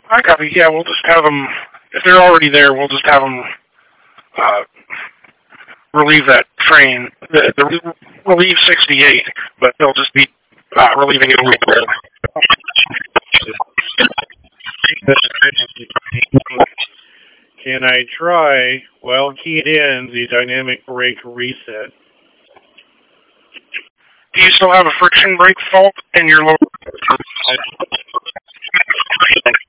I copy. Yeah, we'll just have them. If they're already there, we'll just have them relieve that train. Relieve 68, but they'll just be relieving it. Can I try, while keyed in, the dynamic brake reset? Do you still have a friction brake fault in your lower?